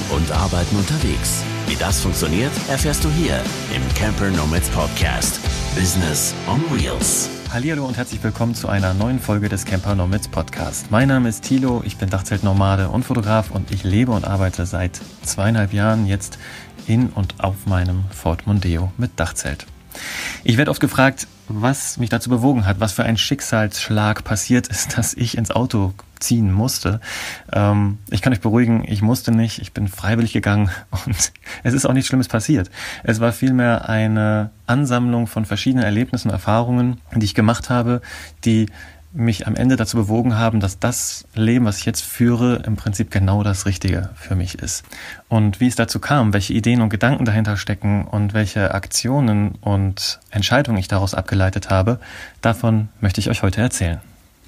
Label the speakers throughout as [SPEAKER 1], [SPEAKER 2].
[SPEAKER 1] und Arbeiten unterwegs. Wie das funktioniert, erfährst du hier im Camper Nomads Podcast. Business on Wheels.
[SPEAKER 2] Hallihallo und herzlich willkommen zu einer neuen Folge des Camper Nomads Podcast. Mein Name ist Thilo, ich bin Dachzeltnomade und Fotograf und ich lebe und arbeite seit 2,5 Jahren jetzt in und auf meinem Ford Mondeo mit Dachzelt. Ich werde oft gefragt, was mich dazu bewogen hat, was für ein Schicksalsschlag passiert ist, dass ich ins Auto ziehen musste. Ich kann euch beruhigen, ich musste nicht, ich bin freiwillig gegangen und es ist auch nichts Schlimmes passiert. Es war vielmehr eine Ansammlung von verschiedenen Erlebnissen und Erfahrungen, die ich gemacht habe, die mich am Ende dazu bewogen haben, dass das Leben, was ich jetzt führe, im Prinzip genau das Richtige für mich ist. Und wie es dazu kam, welche Ideen und Gedanken dahinter stecken und welche Aktionen und Entscheidungen ich daraus abgeleitet habe, davon möchte ich euch heute erzählen.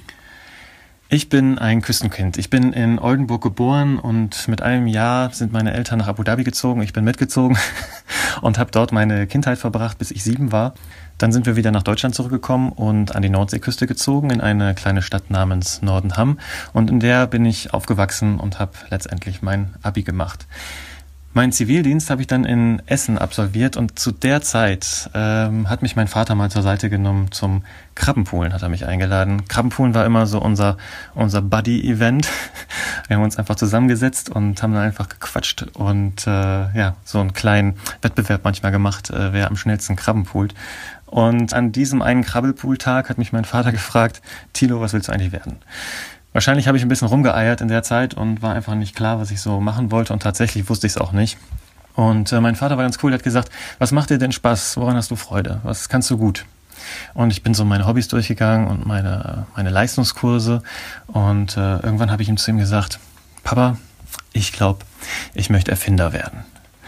[SPEAKER 2] Ich bin ein Küstenkind. Ich bin in Oldenburg geboren und mit einem Jahr sind meine Eltern nach Abu Dhabi gezogen. Ich bin mitgezogen und habe dort meine Kindheit verbracht, bis ich 7 war. Dann sind wir wieder nach Deutschland zurückgekommen und an die Nordseeküste gezogen, in eine kleine Stadt namens Nordenham. Und in der bin ich aufgewachsen und habe letztendlich mein Abi gemacht. Meinen Zivildienst habe ich dann in Essen absolviert und zu der Zeit hat mich mein Vater mal zur Seite genommen zum Krabbenpoolen, hat er mich eingeladen. Krabbenpoolen war immer so unser Buddy-Event. Wir haben uns einfach zusammengesetzt und haben dann einfach gequatscht und so einen kleinen Wettbewerb manchmal gemacht, wer am schnellsten Krabben poolt. Und an diesem einen Krabbelpool-Tag hat mich mein Vater gefragt, Thilo, was willst du eigentlich werden? Wahrscheinlich habe ich ein bisschen rumgeeiert in der Zeit und war einfach nicht klar, was ich so machen wollte und tatsächlich wusste ich es auch nicht. Und mein Vater war ganz cool, der hat gesagt, was macht dir denn Spaß, woran hast du Freude, was kannst du gut? Und ich bin so meine Hobbys durchgegangen und meine Leistungskurse und irgendwann habe ich ihm zu ihm gesagt, Papa, ich glaube, ich möchte Erfinder werden.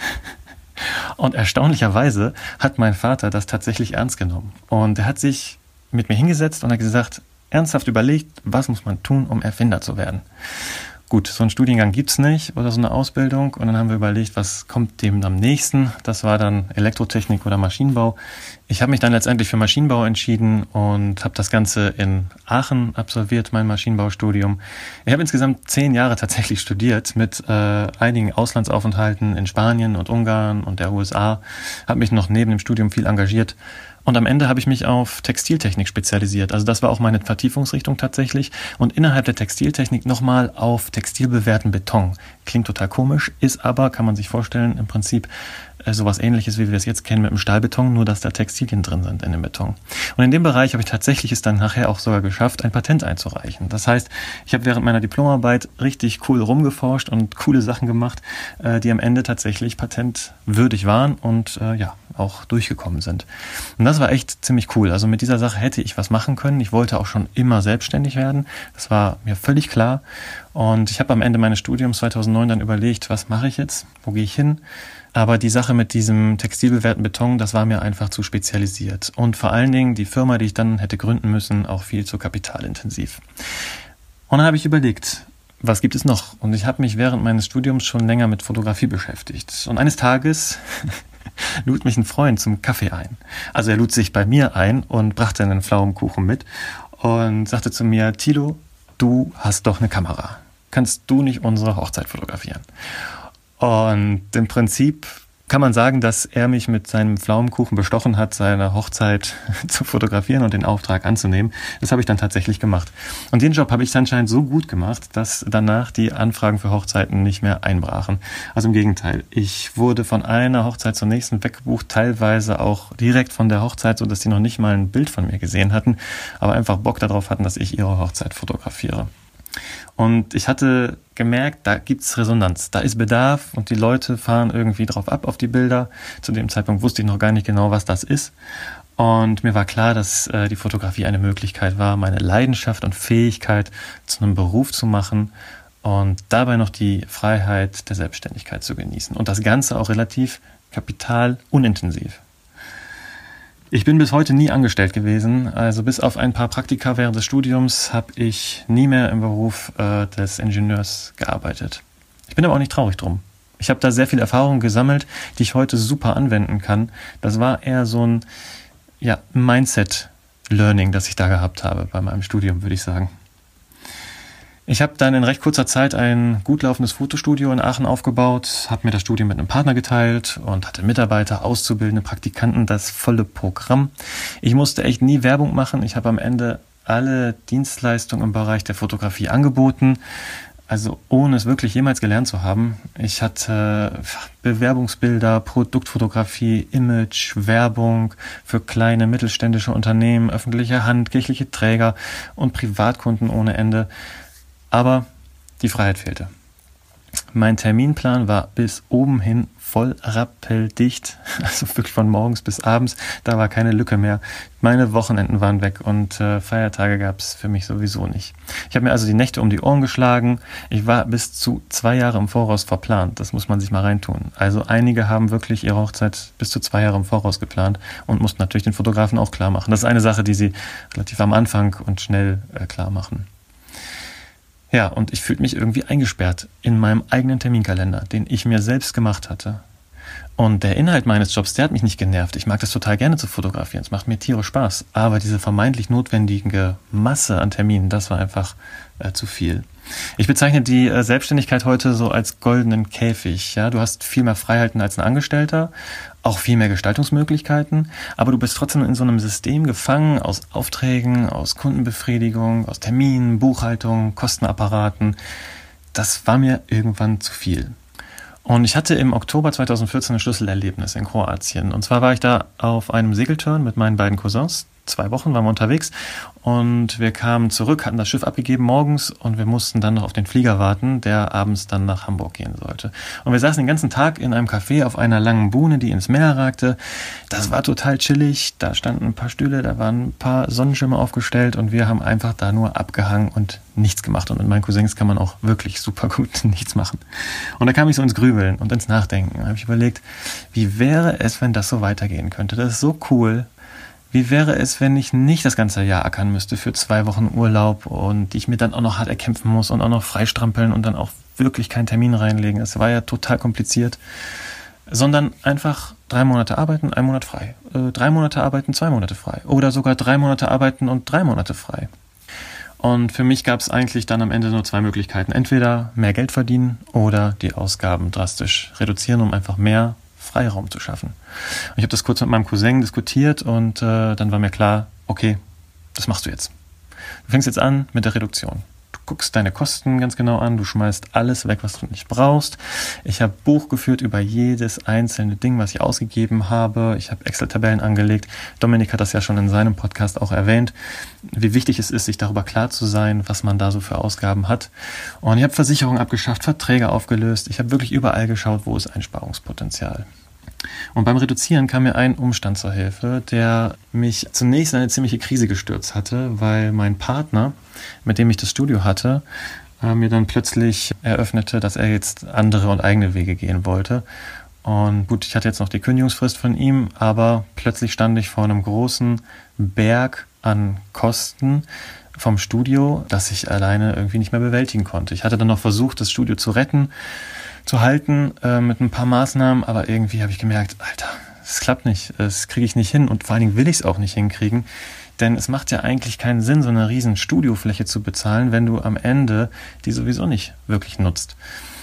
[SPEAKER 2] Und erstaunlicherweise hat mein Vater das tatsächlich ernst genommen und er hat sich mit mir hingesetzt und hat gesagt, ernsthaft überlegt, was muss man tun, um Erfinder zu werden. Gut, so einen Studiengang gibt's nicht oder so eine Ausbildung und dann haben wir überlegt, was kommt dem am nächsten. Das war dann Elektrotechnik oder Maschinenbau. Ich habe mich dann letztendlich für Maschinenbau entschieden und habe das Ganze in Aachen absolviert, mein Maschinenbaustudium. Ich habe insgesamt 10 Jahre tatsächlich studiert mit einigen Auslandsaufenthalten in Spanien und Ungarn und der USA. Habe mich noch neben dem Studium viel engagiert. Und am Ende habe ich mich auf Textiltechnik spezialisiert. Also das war auch meine Vertiefungsrichtung tatsächlich. Und innerhalb der Textiltechnik nochmal auf textilbewehrten Beton. Klingt total komisch, ist aber, kann man sich vorstellen, im Prinzip sowas Ähnliches, wie wir es jetzt kennen mit dem Stahlbeton, nur dass da Textilien drin sind in dem Beton. Und in dem Bereich habe ich tatsächlich es dann nachher auch sogar geschafft, ein Patent einzureichen. Das heißt, ich habe während meiner Diplomarbeit richtig cool rumgeforscht und coole Sachen gemacht, die am Ende tatsächlich patentwürdig waren und auch durchgekommen sind. Und das war echt ziemlich cool. Also mit dieser Sache hätte ich was machen können. Ich wollte auch schon immer selbstständig werden. Das war mir völlig klar. Und ich habe am Ende meines Studiums 2009 dann überlegt, was mache ich jetzt? Wo gehe ich hin? Aber die Sache mit diesem textilbewehrten Beton, das war mir einfach zu spezialisiert. Und vor allen Dingen die Firma, die ich dann hätte gründen müssen, auch viel zu kapitalintensiv. Und dann habe ich überlegt, was gibt es noch? Und ich habe mich während meines Studiums schon länger mit Fotografie beschäftigt. Und eines Tages lud mich ein Freund zum Kaffee ein. Also er lud sich bei mir ein und brachte einen Pflaumenkuchen mit und sagte zu mir, Thilo, du hast doch eine Kamera. Kannst du nicht unsere Hochzeit fotografieren? Und im Prinzip kann man sagen, dass er mich mit seinem Pflaumenkuchen bestochen hat, seine Hochzeit zu fotografieren und den Auftrag anzunehmen. Das habe ich dann tatsächlich gemacht. Und den Job habe ich anscheinend so gut gemacht, dass danach die Anfragen für Hochzeiten nicht mehr einbrachen. Also im Gegenteil, ich wurde von einer Hochzeit zur nächsten weggebucht, teilweise auch direkt von der Hochzeit, sodass die noch nicht mal ein Bild von mir gesehen hatten, aber einfach Bock darauf hatten, dass ich ihre Hochzeit fotografiere. Und ich hatte gemerkt, da gibt's Resonanz, da ist Bedarf und die Leute fahren irgendwie drauf ab auf die Bilder. Zu dem Zeitpunkt wusste ich noch gar nicht genau, was das ist. Und mir war klar, dass die Fotografie eine Möglichkeit war, meine Leidenschaft und Fähigkeit zu einem Beruf zu machen und dabei noch die Freiheit der Selbstständigkeit zu genießen. Und das Ganze auch relativ kapitalunintensiv. Ich bin bis heute nie angestellt gewesen, also bis auf ein paar Praktika während des Studiums habe ich nie mehr im Beruf des Ingenieurs gearbeitet. Ich bin aber auch nicht traurig drum. Ich habe da sehr viel Erfahrung gesammelt, die ich heute super anwenden kann. Das war eher so ein Mindset-Learning, das ich da gehabt habe bei meinem Studium, würde ich sagen. Ich habe dann in recht kurzer Zeit ein gut laufendes Fotostudio in Aachen aufgebaut, habe mir das Studio mit einem Partner geteilt und hatte Mitarbeiter, Auszubildende, Praktikanten, das volle Programm. Ich musste echt nie Werbung machen. Ich habe am Ende alle Dienstleistungen im Bereich der Fotografie angeboten, also ohne es wirklich jemals gelernt zu haben. Ich hatte Bewerbungsbilder, Produktfotografie, Image, Werbung für kleine mittelständische Unternehmen, öffentliche Hand, kirchliche Träger und Privatkunden ohne Ende. Aber die Freiheit fehlte. Mein Terminplan war bis oben hin voll rappeldicht, also wirklich von morgens bis abends, da war keine Lücke mehr. Meine Wochenenden waren weg und Feiertage gab es für mich sowieso nicht. Ich habe mir also die Nächte um die Ohren geschlagen. Ich war bis zu 2 Jahre im Voraus verplant, das muss man sich mal reintun. Also einige haben wirklich ihre Hochzeit bis zu 2 Jahre im Voraus geplant und mussten natürlich den Fotografen auch klar machen. Das ist eine Sache, die sie relativ am Anfang und schnell klar machen. Ja, und ich fühlte mich irgendwie eingesperrt in meinem eigenen Terminkalender, den ich mir selbst gemacht hatte. Und der Inhalt meines Jobs, der hat mich nicht genervt. Ich mag das total gerne zu fotografieren. Es macht mir tierisch Spaß. Aber diese vermeintlich notwendige Masse an Terminen, das war einfach zu viel. Ich bezeichne die Selbstständigkeit heute so als goldenen Käfig. Ja, du hast viel mehr Freiheiten als ein Angestellter, auch viel mehr Gestaltungsmöglichkeiten, aber du bist trotzdem in so einem System gefangen aus Aufträgen, aus Kundenbefriedigung, aus Terminen, Buchhaltung, Kostenapparaten. Das war mir irgendwann zu viel. Und ich hatte im Oktober 2014 ein Schlüsselerlebnis in Kroatien. Und zwar war ich da auf einem Segeltörn mit meinen beiden Cousins. 2 Wochen waren wir unterwegs und wir kamen zurück, hatten das Schiff abgegeben morgens und wir mussten dann noch auf den Flieger warten, der abends dann nach Hamburg gehen sollte. Und wir saßen den ganzen Tag in einem Café auf einer langen Buhne, die ins Meer ragte. Das war total chillig, da standen ein paar Stühle, da waren ein paar Sonnenschirme aufgestellt und wir haben einfach da nur abgehangen und nichts gemacht. Und mit meinen Cousins kann man auch wirklich super gut nichts machen. Und da kam ich so ins Grübeln und ins Nachdenken. Da habe ich überlegt, wie wäre es, wenn das so weitergehen könnte? Das ist so cool. Wie wäre es, wenn ich nicht das ganze Jahr ackern müsste für 2 Wochen Urlaub und ich mir dann auch noch hart erkämpfen muss und auch noch freistrampeln und dann auch wirklich keinen Termin reinlegen. Das war ja total kompliziert. Sondern einfach 3 Monate arbeiten, 1 Monat frei. 3 Monate arbeiten, 2 Monate frei. Oder sogar 3 Monate arbeiten und 3 Monate frei. Und für mich gab es eigentlich dann am Ende nur 2 Möglichkeiten. Entweder mehr Geld verdienen oder die Ausgaben drastisch reduzieren, um einfach mehr Freiraum zu schaffen. Und ich habe das kurz mit meinem Cousin diskutiert und dann war mir klar, okay, das machst du jetzt. Du fängst jetzt an mit der Reduktion. Du guckst deine Kosten ganz genau an, du schmeißt alles weg, was du nicht brauchst. Ich habe Buch geführt über jedes einzelne Ding, was ich ausgegeben habe. Ich habe Excel-Tabellen angelegt. Dominik hat das ja schon in seinem Podcast auch erwähnt, wie wichtig es ist, sich darüber klar zu sein, was man da so für Ausgaben hat. Und ich habe Versicherungen abgeschafft, Verträge aufgelöst. Ich habe wirklich überall geschaut, wo ist Einsparungspotenzial. Und beim Reduzieren kam mir ein Umstand zur Hilfe, der mich zunächst in eine ziemliche Krise gestürzt hatte, weil mein Partner, mit dem ich das Studio hatte, mir dann plötzlich eröffnete, dass er jetzt andere und eigene Wege gehen wollte. Und gut, ich hatte jetzt noch die Kündigungsfrist von ihm, aber plötzlich stand ich vor einem großen Berg an Kosten vom Studio, das ich alleine irgendwie nicht mehr bewältigen konnte. Ich hatte dann noch versucht, das Studio zu retten, zu halten mit ein paar Maßnahmen, aber irgendwie habe ich gemerkt, Alter, das klappt nicht, das kriege ich nicht hin und vor allen Dingen will ich es auch nicht hinkriegen, denn es macht ja eigentlich keinen Sinn, so eine riesen Studiofläche zu bezahlen, wenn du am Ende die sowieso nicht wirklich nutzt.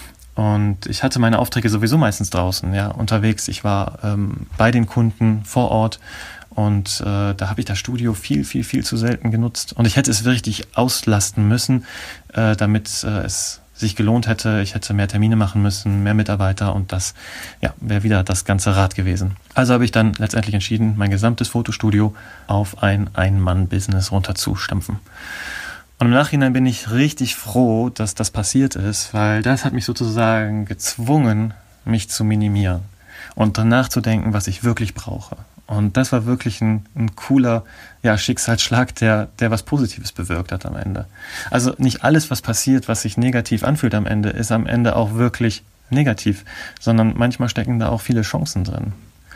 [SPEAKER 2] Und ich hatte meine Aufträge sowieso meistens draußen, ja, unterwegs. Ich war bei den Kunden vor Ort und da habe ich das Studio viel zu selten genutzt. Und ich hätte es richtig auslasten müssen, damit es sich gelohnt hätte. Ich hätte mehr Termine machen müssen, mehr Mitarbeiter und das wäre wieder das ganze Rad gewesen. Also habe ich dann letztendlich entschieden, mein gesamtes Fotostudio auf ein Ein-Mann-Business runterzustampfen. Und im Nachhinein bin ich richtig froh, dass das passiert ist, weil das hat mich sozusagen gezwungen, mich zu minimieren und dann nachzudenken, was ich wirklich brauche. Und das war wirklich ein cooler Schicksalsschlag, der was Positives bewirkt hat am Ende. Also nicht alles, was passiert, was sich negativ anfühlt am Ende, ist am Ende auch wirklich negativ, sondern manchmal stecken da auch viele Chancen drin.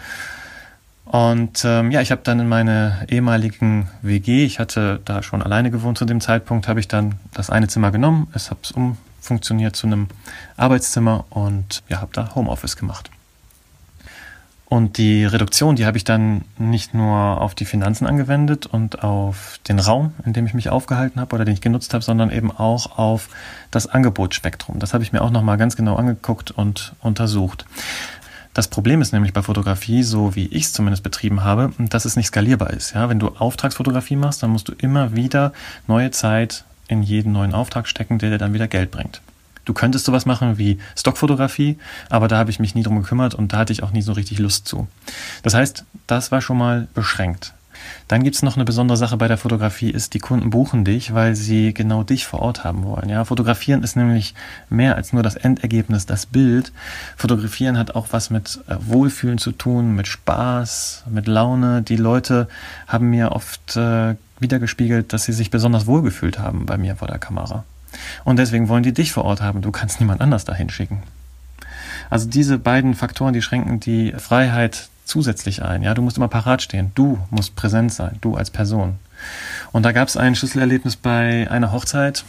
[SPEAKER 2] Und ich habe dann in meine ehemaligen WG, ich hatte da schon alleine gewohnt zu dem Zeitpunkt, habe ich dann das eine Zimmer genommen, es habe es umfunktioniert zu einem Arbeitszimmer und habe da Homeoffice gemacht. Und die Reduktion, die habe ich dann nicht nur auf die Finanzen angewendet und auf den Raum, in dem ich mich aufgehalten habe oder den ich genutzt habe, sondern eben auch auf das Angebotsspektrum. Das habe ich mir auch nochmal ganz genau angeguckt und untersucht. Das Problem ist nämlich bei Fotografie, so wie ich es zumindest betrieben habe, dass es nicht skalierbar ist. Ja, wenn du Auftragsfotografie machst, dann musst du immer wieder neue Zeit in jeden neuen Auftrag stecken, der dir dann wieder Geld bringt. Du könntest sowas machen wie Stockfotografie, aber da habe ich mich nie drum gekümmert und da hatte ich auch nie so richtig Lust zu. Das heißt, das war schon mal beschränkt. Dann gibt es noch eine besondere Sache bei der Fotografie, ist, die Kunden buchen dich, weil sie genau dich vor Ort haben wollen. Ja, Fotografieren ist nämlich mehr als nur das Endergebnis, das Bild. Fotografieren hat auch was mit Wohlfühlen zu tun, mit Spaß, mit Laune. Die Leute haben mir oft wiedergespiegelt, dass sie sich besonders wohlgefühlt haben bei mir vor der Kamera. Und deswegen wollen die dich vor Ort haben. Du kannst niemand anders dahin schicken. Also diese beiden Faktoren, die schränken die Freiheit zusätzlich ein. Ja, du musst immer parat stehen. Du musst präsent sein, du als Person. Und da gab es ein Schlüsselerlebnis bei einer Hochzeit,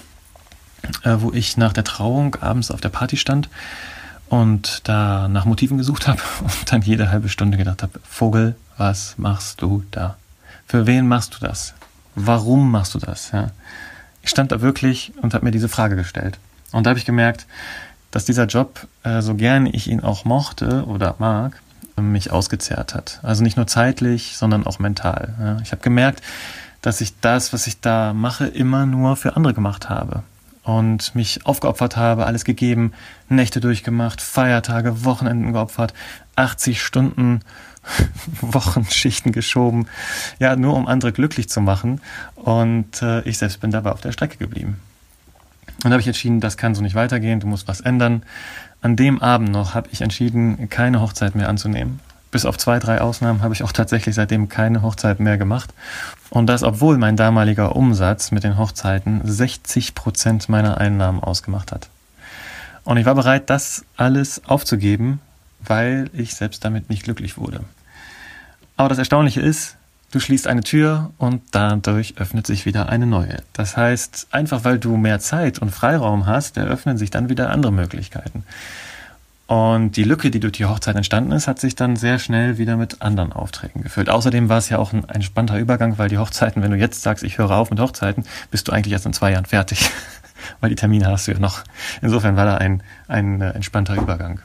[SPEAKER 2] wo ich nach der Trauung abends auf der Party stand und da nach Motiven gesucht habe und dann jede halbe Stunde gedacht habe, Vogel, was machst du da? Für wen machst du das? Warum machst du das? Ja. Ich stand da wirklich und habe mir diese Frage gestellt. Und da habe ich gemerkt, dass dieser Job, so gern ich ihn auch mochte oder mag, mich ausgezehrt hat. Also nicht nur zeitlich, sondern auch mental. Ja. Ich habe gemerkt, dass ich das, was ich da mache, immer nur für andere gemacht habe. Und mich aufgeopfert habe, alles gegeben, Nächte durchgemacht, Feiertage, Wochenenden geopfert, 80 Stunden Wochenschichten geschoben, ja, nur um andere glücklich zu machen. Und ich selbst bin dabei auf der Strecke geblieben. Und da habe ich entschieden, das kann so nicht weitergehen, du musst was ändern. An dem Abend noch habe ich entschieden, keine Hochzeit mehr anzunehmen. Bis auf 2, 3 Ausnahmen habe ich auch tatsächlich seitdem keine Hochzeit mehr gemacht. Und das, obwohl mein damaliger Umsatz mit den Hochzeiten 60% meiner Einnahmen ausgemacht hat. Und ich war bereit, das alles aufzugeben, weil ich selbst damit nicht glücklich wurde. Aber das Erstaunliche ist, du schließt eine Tür und dadurch öffnet sich wieder eine neue. Das heißt, einfach weil du mehr Zeit und Freiraum hast, eröffnen sich dann wieder andere Möglichkeiten. Und die Lücke, die durch die Hochzeit entstanden ist, hat sich dann sehr schnell wieder mit anderen Aufträgen gefüllt. Außerdem war es ja auch ein entspannter Übergang, weil die Hochzeiten, wenn du jetzt sagst, ich höre auf mit Hochzeiten, bist du eigentlich erst in 2 Jahren fertig, weil die Termine hast du ja noch. Insofern war da ein entspannter Übergang.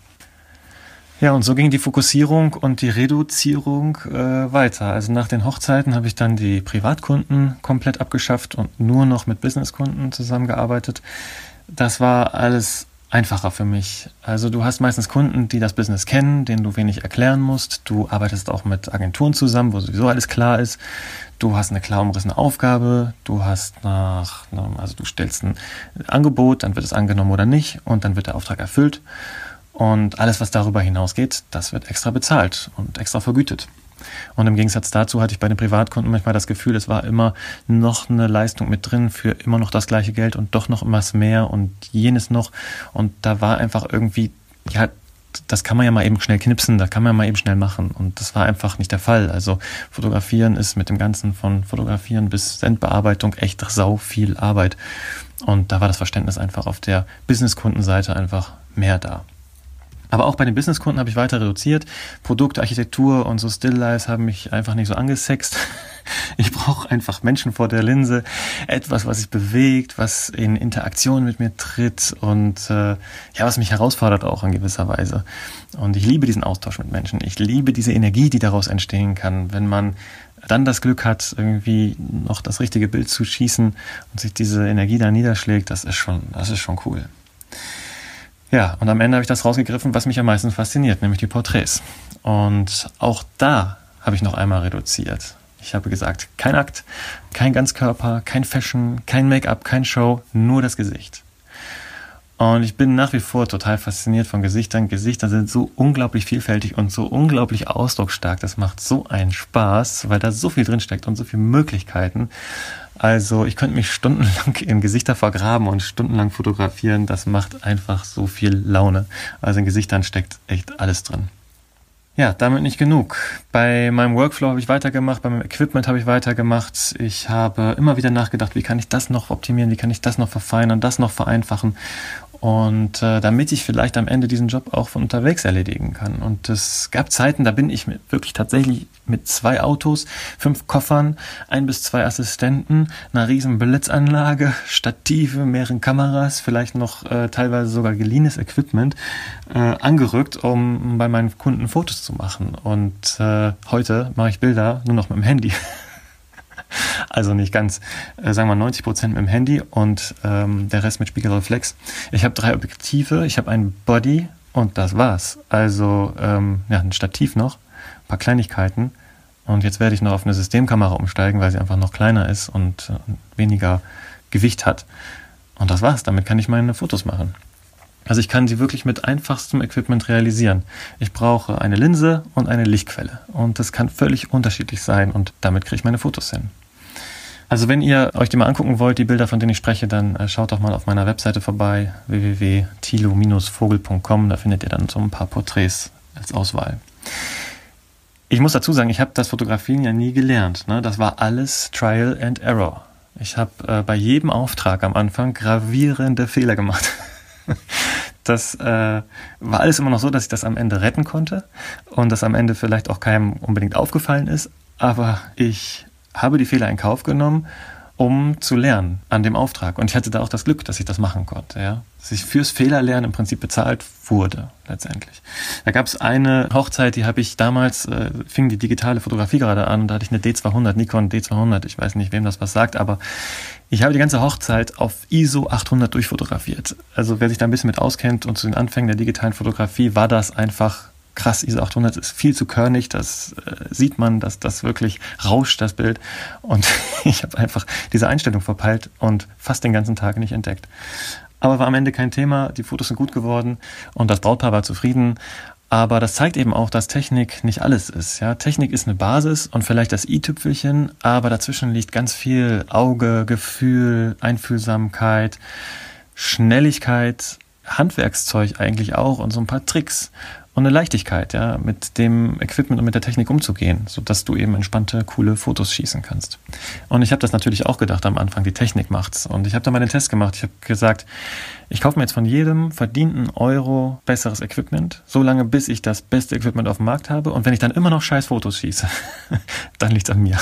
[SPEAKER 2] Ja, und so ging die Fokussierung und die Reduzierung weiter. Also nach den Hochzeiten habe ich dann die Privatkunden komplett abgeschafft und nur noch mit Businesskunden zusammengearbeitet. Das war alles einfacher für mich. Also du hast meistens Kunden, die das Business kennen, denen du wenig erklären musst. Du arbeitest auch mit Agenturen zusammen, wo sowieso alles klar ist. Du hast eine klar umrissene Aufgabe. Du stellst ein Angebot, dann wird es angenommen oder nicht und dann wird der Auftrag erfüllt. Und alles, was darüber hinausgeht, das wird extra bezahlt und extra vergütet. Und im Gegensatz dazu hatte ich bei den Privatkunden manchmal das Gefühl, es war immer noch eine Leistung mit drin für immer noch das gleiche Geld und doch noch was mehr und jenes noch. Und da war einfach irgendwie, ja, das kann man ja mal eben schnell knipsen, da kann man ja mal eben schnell machen. Und das war einfach nicht der Fall. Also Fotografieren ist mit dem Ganzen von Fotografieren bis Sendbearbeitung echt sau viel Arbeit. Und da war das Verständnis einfach auf der Businesskundenseite einfach mehr da. Aber auch bei den Businesskunden habe ich weiter reduziert. Produkte, Architektur und so Still-Lives haben mich einfach nicht so angesext. Ich brauche einfach Menschen vor der Linse, etwas, was sich bewegt, was in Interaktion mit mir tritt und was mich herausfordert auch in gewisser Weise. Und ich liebe diesen Austausch mit Menschen. Ich liebe diese Energie, die daraus entstehen kann, wenn man dann das Glück hat, irgendwie noch das richtige Bild zu schießen und sich diese Energie da niederschlägt. Das ist schon cool. Ja, und am Ende habe ich das rausgegriffen, was mich am meisten fasziniert, nämlich die Porträts. Und auch da habe ich noch einmal reduziert. Ich habe gesagt, kein Akt, kein Ganzkörper, kein Fashion, kein Make-up, kein Show, nur das Gesicht. Und ich bin nach wie vor total fasziniert von Gesichtern. Gesichter sind so unglaublich vielfältig und so unglaublich ausdrucksstark. Das macht so einen Spaß, weil da so viel drinsteckt und so viele Möglichkeiten. Also ich könnte mich stundenlang in Gesichter vergraben und stundenlang fotografieren. Das macht einfach so viel Laune. Also in Gesichtern steckt echt alles drin. Ja, damit nicht genug. Bei meinem Workflow habe ich weitergemacht, bei meinem Equipment habe ich weitergemacht. Ich habe immer wieder nachgedacht, wie kann ich das noch optimieren, wie kann ich das noch verfeinern, das noch vereinfachen. Und damit ich vielleicht am Ende diesen Job auch von unterwegs erledigen kann. Und es gab Zeiten, da bin ich wirklich tatsächlich mit 2 Autos, 5 Koffern, 1 bis 2 Assistenten, einer riesen Blitzanlage, Stative, mehreren Kameras, vielleicht noch teilweise sogar geliehenes Equipment angerückt, um bei meinen Kunden Fotos zu machen. Und heute mache ich Bilder nur noch mit dem Handy. Also nicht ganz, sagen wir 90% mit dem Handy und der Rest mit Spiegelreflex. Ich habe 3 Objektive, ich habe einen Body und das war's. Also ein Stativ noch, ein paar Kleinigkeiten und jetzt werde ich noch auf eine Systemkamera umsteigen, weil sie einfach noch kleiner ist und weniger Gewicht hat. Und das war's, damit kann ich meine Fotos machen. Also ich kann sie wirklich mit einfachstem Equipment realisieren. Ich brauche eine Linse und eine Lichtquelle und das kann völlig unterschiedlich sein und damit kriege ich meine Fotos hin. Also wenn ihr euch die mal angucken wollt, die Bilder, von denen ich spreche, dann schaut doch mal auf meiner Webseite vorbei, www.thilo-vogel.com, da findet ihr dann so ein paar Porträts als Auswahl. Ich muss dazu sagen, ich habe das Fotografieren ja nie gelernt, ne? Das war alles Trial and Error. Ich habe bei jedem Auftrag am Anfang gravierende Fehler gemacht. Das war alles immer noch so, dass ich das am Ende retten konnte und das am Ende vielleicht auch keinem unbedingt aufgefallen ist, aber ich habe die Fehler in Kauf genommen, um zu lernen an dem Auftrag. Und ich hatte da auch das Glück, dass ich das machen konnte. Ja? Dass ich fürs Fehlerlernen im Prinzip bezahlt wurde, letztendlich. Da gab es eine Hochzeit, die habe ich damals, fing die digitale Fotografie gerade an, da hatte ich eine D200, Nikon D200, ich weiß nicht, wem das was sagt, aber ich habe die ganze Hochzeit auf ISO 800 durchfotografiert. Also wer sich da ein bisschen mit auskennt und zu den Anfängen der digitalen Fotografie, war das einfach krass. ISO 800 ist viel zu körnig, das sieht man, dass das wirklich rauscht, das Bild. Und ich habe einfach diese Einstellung verpeilt und fast den ganzen Tag nicht entdeckt. Aber war am Ende kein Thema, die Fotos sind gut geworden und das Brautpaar war zufrieden. Aber das zeigt eben auch, dass Technik nicht alles ist. Ja? Technik ist eine Basis und vielleicht das i-Tüpfelchen, aber dazwischen liegt ganz viel Auge, Gefühl, Einfühlsamkeit, Schnelligkeit, Handwerkszeug eigentlich auch und so ein paar Tricks. Und eine Leichtigkeit, ja, mit dem Equipment und mit der Technik umzugehen, sodass du eben entspannte, coole Fotos schießen kannst. Und ich habe das natürlich auch gedacht am Anfang, die Technik macht's. Und ich habe da mal den Test gemacht. Ich habe gesagt, ich kaufe mir jetzt von jedem verdienten Euro besseres Equipment, solange bis ich das beste Equipment auf dem Markt habe. Und wenn ich dann immer noch scheiß Fotos schieße, dann liegt's an mir.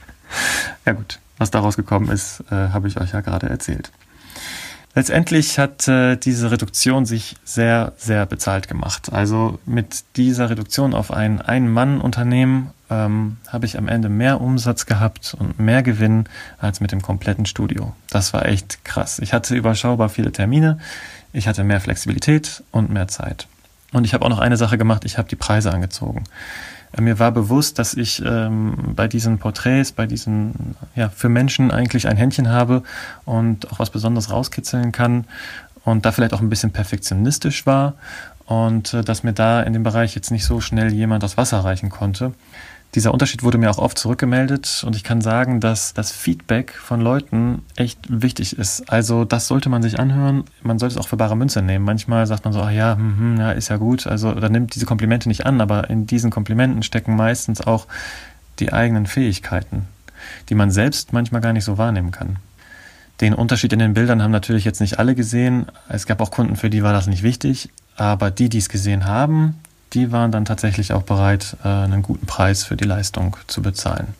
[SPEAKER 2] Ja gut, was daraus gekommen ist, habe ich euch ja gerade erzählt. Letztendlich hat diese Reduktion sich sehr, sehr bezahlt gemacht. Also mit dieser Reduktion auf ein Ein-Mann-Unternehmen habe ich am Ende mehr Umsatz gehabt und mehr Gewinn als mit dem kompletten Studio. Das war echt krass. Ich hatte überschaubar viele Termine, ich hatte mehr Flexibilität und mehr Zeit. Und ich habe auch noch eine Sache gemacht, ich habe die Preise angezogen. Mir war bewusst, dass ich bei diesen Porträts, bei diesen, ja, für Menschen eigentlich ein Händchen habe und auch was Besonderes rauskitzeln kann und da vielleicht auch ein bisschen perfektionistisch war und dass mir da in dem Bereich jetzt nicht so schnell jemand das Wasser reichen konnte. Dieser Unterschied wurde mir auch oft zurückgemeldet und ich kann sagen, dass das Feedback von Leuten echt wichtig ist. Also das sollte man sich anhören, man sollte es auch für bare Münze nehmen. Manchmal sagt man so, ach ja, ja, ist ja gut, also oder nimmt diese Komplimente nicht an, aber in diesen Komplimenten stecken meistens auch die eigenen Fähigkeiten, die man selbst manchmal gar nicht so wahrnehmen kann. Den Unterschied in den Bildern haben natürlich jetzt nicht alle gesehen. Es gab auch Kunden, für die war das nicht wichtig, aber die es gesehen haben, die waren dann tatsächlich auch bereit, einen guten Preis für die Leistung zu bezahlen.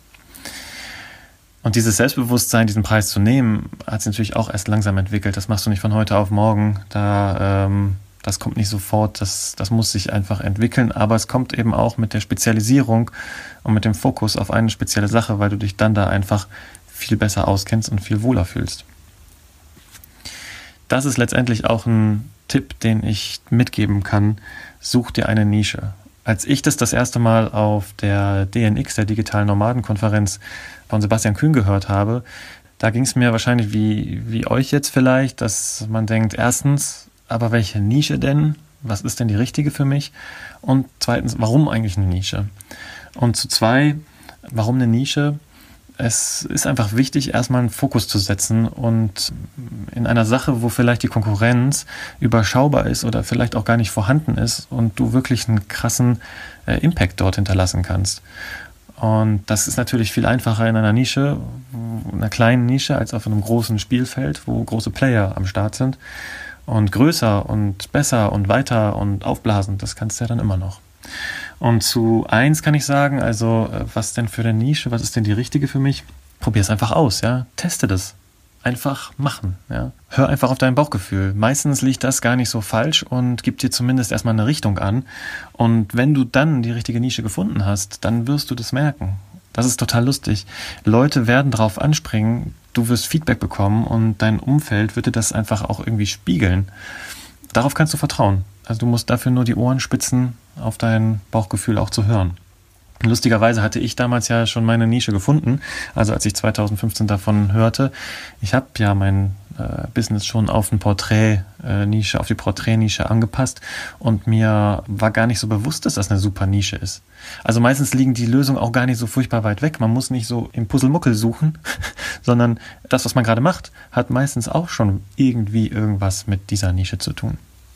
[SPEAKER 2] Und dieses Selbstbewusstsein, diesen Preis zu nehmen, hat sich natürlich auch erst langsam entwickelt. Das machst du nicht von heute auf morgen. Das kommt nicht sofort. Das muss sich einfach entwickeln. Aber es kommt eben auch mit der Spezialisierung und mit dem Fokus auf eine spezielle Sache, weil du dich dann da einfach viel besser auskennst und viel wohler fühlst. Das ist letztendlich auch ein Tipp, den ich mitgeben kann. Such dir eine Nische. Als ich das erste Mal auf der DNX, der Digitalen Nomadenkonferenz von Sebastian Kühn gehört habe, da ging es mir wahrscheinlich wie euch jetzt vielleicht, dass man denkt, erstens, aber welche Nische denn? Was ist denn die richtige für mich? Und zweitens, warum eigentlich eine Nische? Und zu zwei, warum eine Nische? Es ist einfach wichtig, erstmal einen Fokus zu setzen und in einer Sache, wo vielleicht die Konkurrenz überschaubar ist oder vielleicht auch gar nicht vorhanden ist und du wirklich einen krassen Impact dort hinterlassen kannst. Und das ist natürlich viel einfacher in einer Nische, einer kleinen Nische, als auf einem großen Spielfeld, wo große Player am Start sind. Und größer und besser und weiter und aufblasen, das kannst du ja dann immer noch. Und zu eins kann ich sagen, also was denn für eine Nische, was ist denn die richtige für mich? Probier es einfach aus, ja. Teste das. Einfach machen, ja. Hör einfach auf dein Bauchgefühl. Meistens liegt das gar nicht so falsch und gibt dir zumindest erstmal eine Richtung an. Und wenn du dann die richtige Nische gefunden hast, dann wirst du das merken. Das ist total lustig. Leute werden drauf anspringen, du wirst Feedback bekommen und dein Umfeld wird dir das einfach auch irgendwie spiegeln. Darauf kannst du vertrauen. Also du musst dafür nur die Ohren spitzen, auf dein Bauchgefühl auch zu hören. Lustigerweise hatte ich damals ja schon meine Nische gefunden, also als ich 2015 davon hörte. Ich habe ja mein Business schon auf die Porträtnische angepasst und mir war gar nicht so bewusst, dass das eine super Nische ist. Also meistens liegen die Lösungen auch gar nicht so furchtbar weit weg. Man muss nicht so im Puzzlemuckel suchen, sondern das, was man gerade macht, hat meistens auch schon irgendwie irgendwas mit dieser Nische zu tun.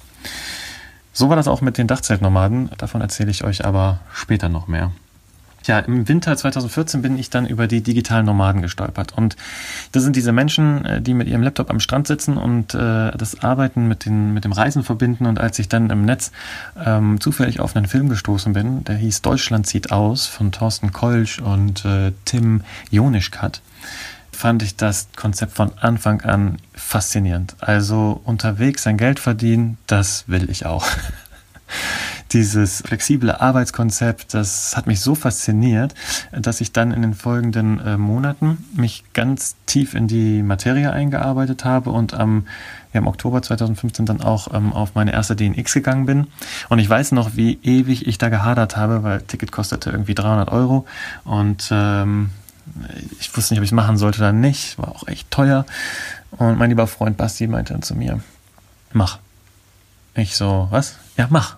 [SPEAKER 2] So war das auch mit den Dachzeltnomaden. Davon erzähle ich euch aber später noch mehr. Ja, im Winter 2014 bin ich dann über die digitalen Nomaden gestolpert. Und das sind diese Menschen, die mit ihrem Laptop am Strand sitzen und das Arbeiten mit dem Reisen verbinden. Und als ich dann im Netz zufällig auf einen Film gestoßen bin, der hieß Deutschland zieht aus, von Thorsten Kolsch und Tim Jonischkat, fand ich das Konzept von Anfang an faszinierend. Also unterwegs sein Geld verdienen, das will ich auch. Dieses flexible Arbeitskonzept, das hat mich so fasziniert, dass ich dann in den folgenden Monaten mich ganz tief in die Materie eingearbeitet habe und im Oktober 2015 dann auch auf meine erste DNX gegangen bin. Und ich weiß noch, wie ewig ich da gehadert habe, weil das Ticket kostete irgendwie 300 € und ich wusste nicht, ob ich es machen sollte oder nicht. War auch echt teuer. Und mein lieber Freund Basti meinte dann zu mir, mach. Ich so, was? Ja, mach.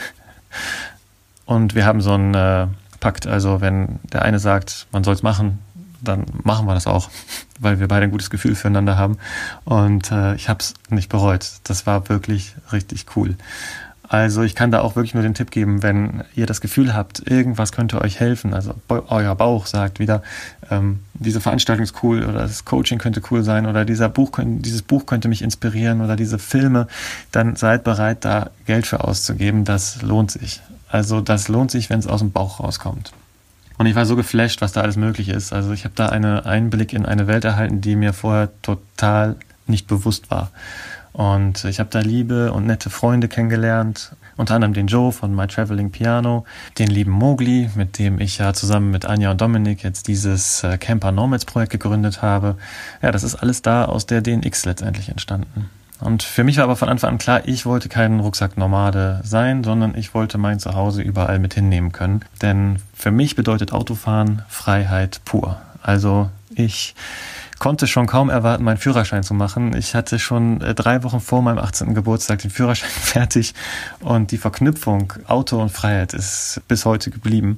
[SPEAKER 2] Und wir haben so einen Pakt, also wenn der eine sagt, man soll es machen, dann machen wir das auch, weil wir beide ein gutes Gefühl füreinander haben. Und ich habe es nicht bereut. Das war wirklich richtig cool. Also ich kann da auch wirklich nur den Tipp geben, wenn ihr das Gefühl habt, irgendwas könnte euch helfen, also euer Bauch sagt wieder, diese Veranstaltung ist cool oder das Coaching könnte cool sein oder dieses Buch könnte mich inspirieren oder diese Filme, dann seid bereit, da Geld für auszugeben, das lohnt sich. Also das lohnt sich, wenn es aus dem Bauch rauskommt. Und ich war so geflasht, was da alles möglich ist. Also ich habe da einen Einblick in eine Welt erhalten, die mir vorher total nicht bewusst war. Und ich habe da liebe und nette Freunde kennengelernt, unter anderem den Joe von My Traveling Piano, den lieben Mowgli, mit dem ich ja zusammen mit Anja und Dominik jetzt dieses Camper Nomads Projekt gegründet habe. Ja, das ist alles da aus der DNX letztendlich entstanden. Und für mich war aber von Anfang an klar, ich wollte kein Rucksacknomade sein, sondern ich wollte mein Zuhause überall mit hinnehmen können. Denn für mich bedeutet Autofahren Freiheit pur. Also ich konnte schon kaum erwarten, meinen Führerschein zu machen. Ich hatte schon 3 Wochen vor meinem 18. Geburtstag den Führerschein fertig und die Verknüpfung Auto und Freiheit ist bis heute geblieben.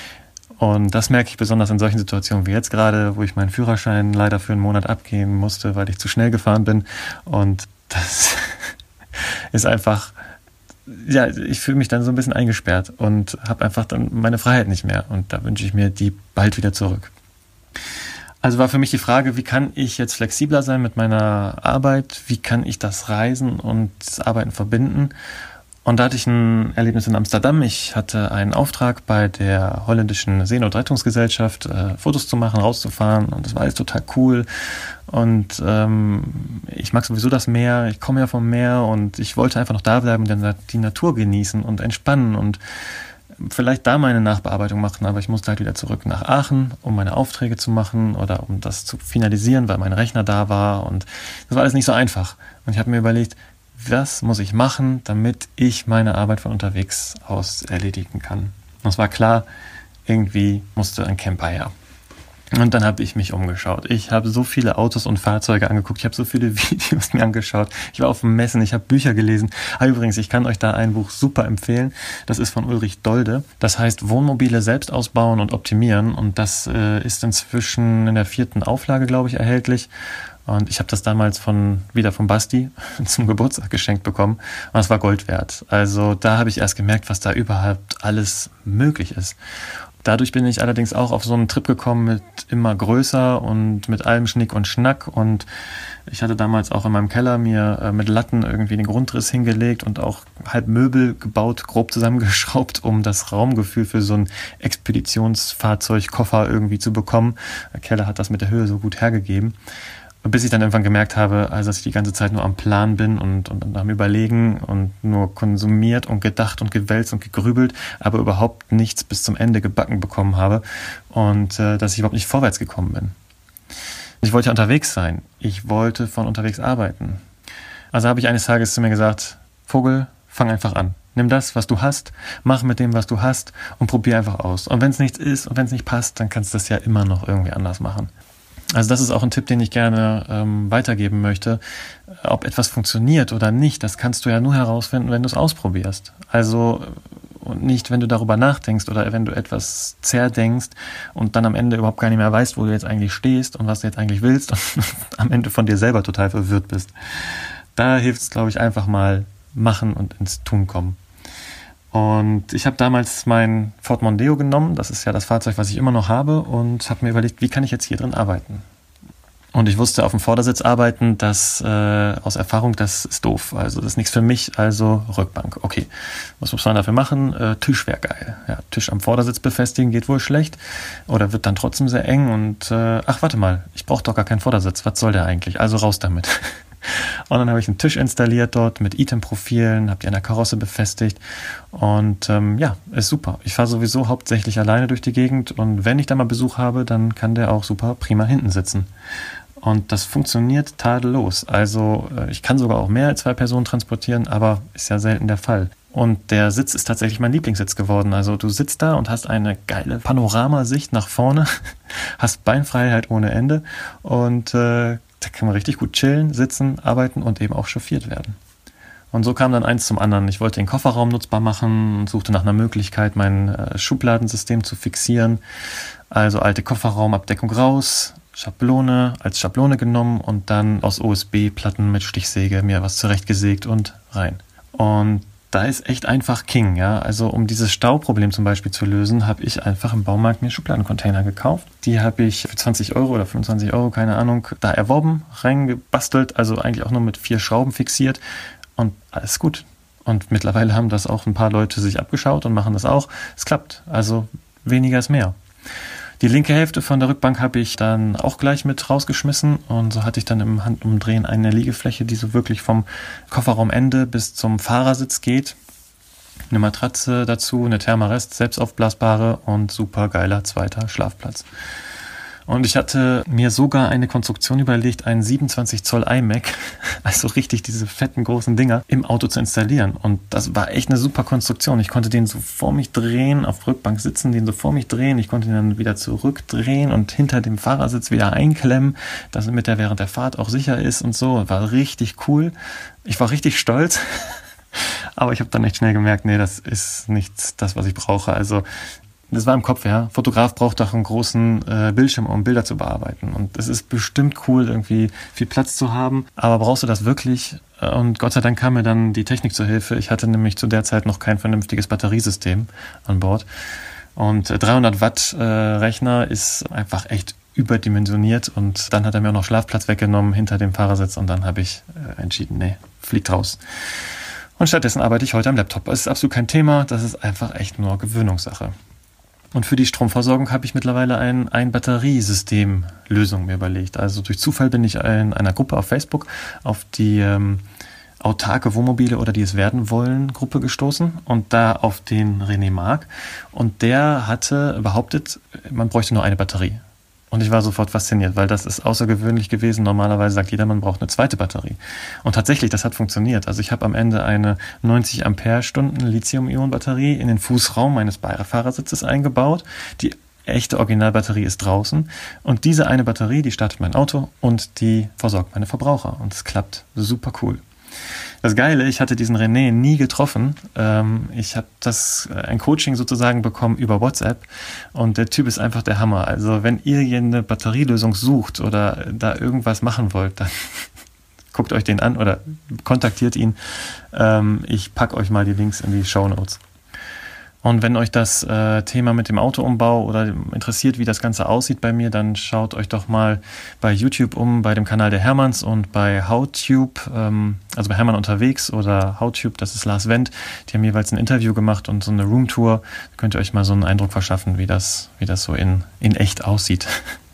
[SPEAKER 2] Und das merke ich besonders in solchen Situationen wie jetzt gerade, wo ich meinen Führerschein leider für einen Monat abgeben musste, weil ich zu schnell gefahren bin. Und das ist einfach, ja, ich fühle mich dann so ein bisschen eingesperrt und habe einfach dann meine Freiheit nicht mehr. Und da wünsche ich mir die bald wieder zurück. Also war für mich die Frage, wie kann ich jetzt flexibler sein mit meiner Arbeit? Wie kann ich das Reisen und das Arbeiten verbinden? Und da hatte ich ein Erlebnis in Amsterdam. Ich hatte einen Auftrag bei der holländischen Seenotrettungsgesellschaft, Fotos zu machen, rauszufahren. Und das war alles total cool. Und ich mag sowieso das Meer. Ich komme ja vom Meer und ich wollte einfach noch da bleiben und dann die Natur genießen und entspannen und vielleicht da meine Nachbearbeitung machen, aber ich musste halt wieder zurück nach Aachen, um meine Aufträge zu machen oder um das zu finalisieren, weil mein Rechner da war und das war alles nicht so einfach. Und ich habe mir überlegt, was muss ich machen, damit ich meine Arbeit von unterwegs aus erledigen kann. Und es war klar, irgendwie musste ein Camper her. Und dann habe ich mich umgeschaut. Ich habe so viele Autos und Fahrzeuge angeguckt. Ich habe so viele Videos mir angeschaut. Ich war auf Messen, ich habe Bücher gelesen. Aber übrigens, ich kann euch da ein Buch super empfehlen. Das ist von Ulrich Dolde. Das heißt Wohnmobile selbst ausbauen und optimieren. Und das ist inzwischen in der 4. Auflage, glaube ich, erhältlich. Und ich habe das damals wieder von Basti zum Geburtstag geschenkt bekommen. Und das war Gold wert. Also da habe ich erst gemerkt, was da überhaupt alles möglich ist. Dadurch bin ich allerdings auch auf so einen Trip gekommen mit immer größer und mit allem Schnick und Schnack. Und ich hatte damals auch in meinem Keller mir mit Latten irgendwie den Grundriss hingelegt und auch halb Möbel gebaut, grob zusammengeschraubt, um das Raumgefühl für so ein Expeditionsfahrzeugkoffer irgendwie zu bekommen. Der Keller hat das mit der Höhe so gut hergegeben. Bis ich dann irgendwann gemerkt habe, also dass ich die ganze Zeit nur am Plan bin und am Überlegen und nur konsumiert und gedacht und gewälzt und gegrübelt, aber überhaupt nichts bis zum Ende gebacken bekommen habe und dass ich überhaupt nicht vorwärts gekommen bin. Ich wollte ja unterwegs sein. Ich wollte von unterwegs arbeiten. Also habe ich eines Tages zu mir gesagt, Vogel, fang einfach an. Nimm das, was du hast, mach mit dem, was du hast und probier einfach aus. Und wenn es nichts ist und wenn es nicht passt, dann kannst du das ja immer noch irgendwie anders machen. Also das ist auch ein Tipp, den ich gerne weitergeben möchte. Ob etwas funktioniert oder nicht, das kannst du ja nur herausfinden, wenn du es ausprobierst. Also und nicht, wenn du darüber nachdenkst oder wenn du etwas zerdenkst und dann am Ende überhaupt gar nicht mehr weißt, wo du jetzt eigentlich stehst und was du jetzt eigentlich willst und am Ende von dir selber total verwirrt bist. Da hilft es, glaube ich, einfach mal machen und ins Tun kommen. Und ich habe damals mein Ford Mondeo genommen, das ist ja das Fahrzeug, was ich immer noch habe, und habe mir überlegt, wie kann ich jetzt hier drin arbeiten? Und ich wusste, auf dem Vordersitz arbeiten, das aus Erfahrung, das ist doof. Also das ist nichts für mich, also Rückbank. Okay, was muss man dafür machen? Tisch wäre geil. Ja, Tisch am Vordersitz befestigen geht wohl schlecht oder wird dann trotzdem sehr eng. Und ach, warte mal, ich brauche doch gar keinen Vordersitz. Was soll der eigentlich? Also raus damit. Und dann habe ich einen Tisch installiert dort mit Item-Profilen, habe die an der Karosse befestigt und ja, ist super. Ich fahre sowieso hauptsächlich alleine durch die Gegend und wenn ich da mal Besuch habe, dann kann der auch super prima hinten sitzen. Und das funktioniert tadellos. Also ich kann sogar auch mehr als 2 Personen transportieren, aber ist ja selten der Fall. Und der Sitz ist tatsächlich mein Lieblingssitz geworden. Also du sitzt da und hast eine geile Panoramasicht nach vorne, hast Beinfreiheit ohne Ende und da kann man richtig gut chillen, sitzen, arbeiten und eben auch chauffiert werden. Und so kam dann eins zum anderen. Ich wollte den Kofferraum nutzbar machen und suchte nach einer Möglichkeit, mein Schubladensystem zu fixieren. Also alte Kofferraumabdeckung raus, Schablone als Schablone genommen und dann aus OSB-Platten mit Stichsäge mir was zurechtgesägt und rein. Und da ist echt einfach King, ja. Also um dieses Stauproblem zum Beispiel zu lösen, habe ich einfach im Baumarkt mir Schubladencontainer gekauft. Die habe ich für 20 € oder 25 €, keine Ahnung, da erworben, reingebastelt, also eigentlich auch nur mit 4 Schrauben fixiert und alles gut. Und mittlerweile haben das auch ein paar Leute sich abgeschaut und machen das auch. Es klappt, also weniger ist mehr. Die linke Hälfte von der Rückbank habe ich dann auch gleich mit rausgeschmissen und so hatte ich dann im Handumdrehen eine Liegefläche, die so wirklich vom Kofferraumende bis zum Fahrersitz geht. Eine Matratze dazu, eine Thermarest, selbstaufblasbare und super geiler zweiter Schlafplatz. Und ich hatte mir sogar eine Konstruktion überlegt, einen 27 Zoll iMac, also richtig diese fetten großen Dinger, im Auto zu installieren. Und das war echt eine super Konstruktion. Ich konnte den so vor mich drehen, auf Rückbank sitzen, den so vor mich drehen. Ich konnte ihn dann wieder zurückdrehen und hinter dem Fahrersitz wieder einklemmen, damit er während der Fahrt auch sicher ist und so. War richtig cool. Ich war richtig stolz. Aber ich habe dann echt schnell gemerkt, nee, das ist nicht das, was ich brauche. Also das war im Kopf, ja. Fotograf braucht doch einen großen Bildschirm, um Bilder zu bearbeiten. Und es ist bestimmt cool, irgendwie viel Platz zu haben. Aber brauchst du das wirklich? Und Gott sei Dank kam mir dann die Technik zur Hilfe. Ich hatte nämlich zu der Zeit noch kein vernünftiges Batteriesystem an Bord. Und 300 Watt Rechner ist einfach echt überdimensioniert. Und dann hat er mir auch noch Schlafplatz weggenommen hinter dem Fahrersitz. Und dann habe ich entschieden, nee, fliegt raus. Und stattdessen arbeite ich heute am Laptop. Es ist absolut kein Thema. Das ist einfach echt nur Gewöhnungssache. Und für die Stromversorgung habe ich mittlerweile ein Batteriesystem-Lösung mir überlegt. Also durch Zufall bin ich in einer Gruppe auf Facebook auf die autarke Wohnmobile oder die es werden wollen Gruppe gestoßen und da auf den René Mark. Und der hatte behauptet, man bräuchte nur eine Batterie. Und ich war sofort fasziniert, weil das ist außergewöhnlich gewesen. Normalerweise sagt jeder, man braucht eine zweite Batterie. Und tatsächlich, das hat funktioniert. Also ich habe am Ende eine 90 Ampere-Stunden Lithium-Ionen-Batterie in den Fußraum meines Beifahrersitzes eingebaut. Die echte Originalbatterie ist draußen. Und diese eine Batterie, die startet mein Auto und die versorgt meine Verbraucher. Und es klappt super cool. Das Geile, ich hatte diesen René nie getroffen. Ich habe ein Coaching sozusagen bekommen über WhatsApp und der Typ ist einfach der Hammer. Also wenn ihr hier eine Batterielösung sucht oder da irgendwas machen wollt, dann guckt euch den an oder kontaktiert ihn. Ich packe euch mal die Links in die Shownotes. Und wenn euch das Thema mit dem Autoumbau oder interessiert, wie das Ganze aussieht bei mir, dann schaut euch doch mal bei YouTube bei dem Kanal der Hermanns und bei HowTube, also bei Hermann unterwegs oder HowTube, das ist Lars Wendt. Die haben jeweils ein Interview gemacht und so eine Roomtour. Da könnt ihr euch mal so einen Eindruck verschaffen, wie das so in echt aussieht.